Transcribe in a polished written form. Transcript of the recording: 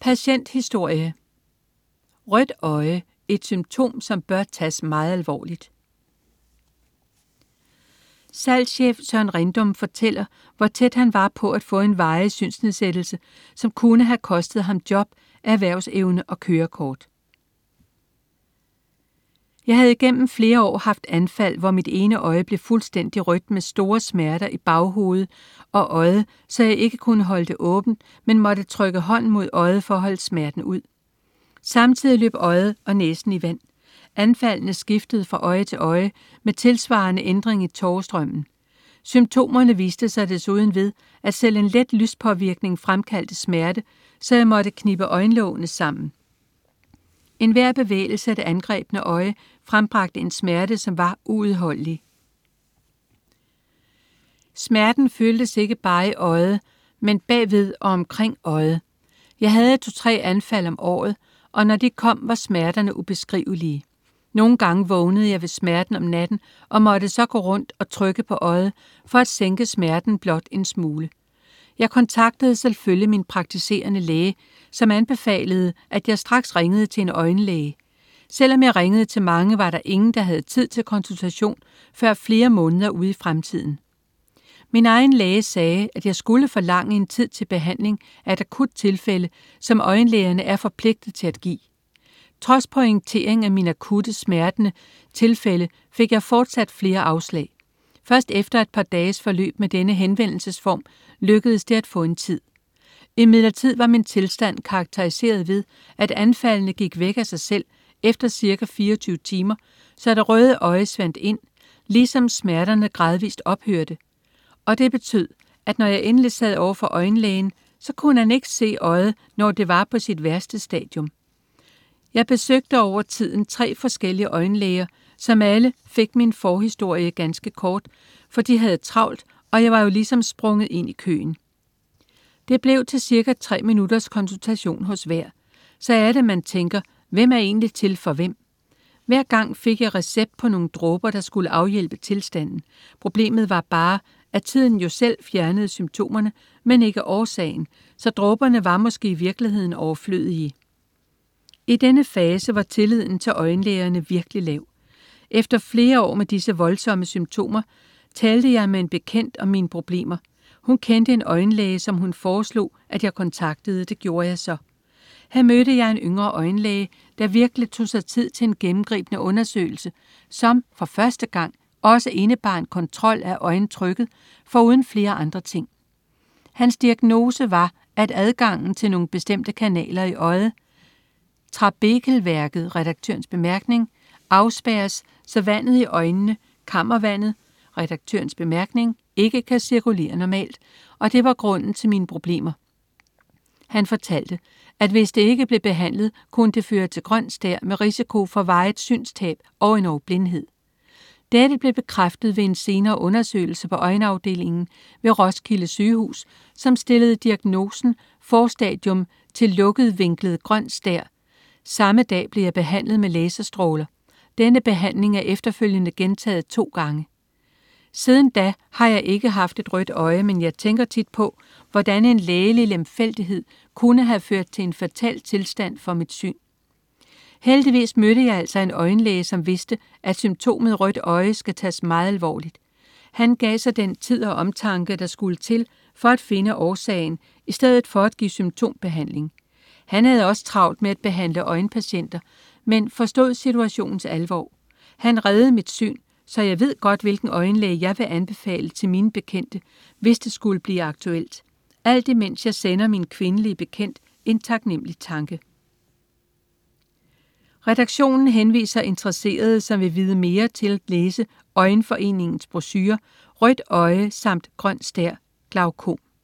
Patienthistorie. Rødt øje, et symptom, som bør tages meget alvorligt. Salgschef Søren Rindum fortæller, hvor tæt han var på at få en varig synsnedsættelse, som kunne have kostet ham job, erhvervsevne og kørekort. Jeg havde igennem flere år haft anfald, hvor mit ene øje blev fuldstændig rødt med store smerter i baghovedet og øjet, så jeg ikke kunne holde det åbent, men måtte trykke hånden mod øjet for at holde smerten ud. Samtidig løb øjet og næsen i vand. Anfaldene skiftede fra øje til øje med tilsvarende ændring i tårestrømmen. Symptomerne viste sig desuden ved, at selv en let lyspåvirkning fremkaldte smerte, så jeg måtte knibe øjenlågene sammen. Enhver bevægelse af det angrebne øje frembragte en smerte, som var uudholdelig. Smerten føltes ikke bare i øjet, men bagved og omkring øjet. Jeg havde 2-3 anfald om året, og når de kom, var smerterne ubeskrivelige. Nogle gange vågnede jeg ved smerten om natten og måtte så gå rundt og trykke på øjet for at sænke smerten blot en smule. Jeg kontaktede selvfølgelig min praktiserende læge, som anbefalede, at jeg straks ringede til en øjenlæge. Selvom jeg ringede til mange, var der ingen, der havde tid til konsultation før flere måneder ude i fremtiden. Min egen læge sagde, at jeg skulle forlange en tid til behandling af et akut tilfælde, som øjenlægerne er forpligtet til at give. Trods pointering af min akutte smertende tilfælde fik jeg fortsat flere afslag. Først efter et par dages forløb med denne henvendelsesform lykkedes det at få en tid. Imidlertid var min tilstand karakteriseret ved, at anfaldene gik væk af sig selv efter ca. 24 timer, så det røde øje svandt ind, ligesom smerterne gradvist ophørte. Og det betød, at når jeg endelig sad over for øjenlægen, så kunne han ikke se øjet, når det var på sit værste stadium. Jeg besøgte over tiden 3 forskellige øjenlæger, som alle fik min forhistorie ganske kort, for de havde travlt, og jeg var jo ligesom sprunget ind i køen. Det blev til cirka 3 minutters konsultation hos hver. Så er det, man tænker, hvem er egentlig til for hvem? Hver gang fik jeg recept på nogle dråber, der skulle afhjælpe tilstanden. Problemet var bare, at tiden jo selv fjernede symptomerne, men ikke årsagen, så dråberne var måske i virkeligheden overflødige. I denne fase var tilliden til øjenlægerne virkelig lav. Efter flere år med disse voldsomme symptomer, talte jeg med en bekendt om mine problemer. Hun kendte en øjenlæge, som hun foreslog, at jeg kontaktede. Det gjorde jeg så. Her mødte jeg en yngre øjenlæge, der virkelig tog sig tid til en gennemgribende undersøgelse, som for første gang også indebar en kontrol af øjentrykket, foruden flere andre ting. Hans diagnose var, at adgangen til nogle bestemte kanaler i øjet, trabekelværket, redaktørens bemærkning, afspærres, så vandet i øjnene, kammervandet, redaktørens bemærkning, ikke kan cirkulere normalt, og det var grunden til mine problemer. Han fortalte, at hvis det ikke blev behandlet, kunne det føre til grøn stær med risiko for varigt synstab og endog blindhed. Dette blev bekræftet ved en senere undersøgelse på øjenafdelingen ved Roskilde Sygehus, som stillede diagnosen forstadium til lukket vinklet grøn stær. Samme dag blev jeg behandlet med laserstråler. Denne behandling er efterfølgende gentaget 2 gange. Siden da har jeg ikke haft et rødt øje, men jeg tænker tit på, hvordan en lægelig lemfældighed kunne have ført til en fatal tilstand for mit syn. Heldigvis mødte jeg altså en øjenlæge, som vidste, at symptomet rødt øje skal tages meget alvorligt. Han gav sig den tid og omtanke, der skulle til for at finde årsagen, i stedet for at give symptombehandling. Han havde også travlt med at behandle øjenpatienter, men forstod situationens alvor. Han reddede mit syn, så jeg ved godt, hvilken øjenlæge jeg vil anbefale til mine bekendte, hvis det skulle blive aktuelt. Alt imens jeg sender min kvindelige bekendt en taknemmelig tanke. Redaktionen henviser interesserede, som vil vide mere, til at læse Øjenforeningens brochure Rødt øje samt grøn stær, glaukom.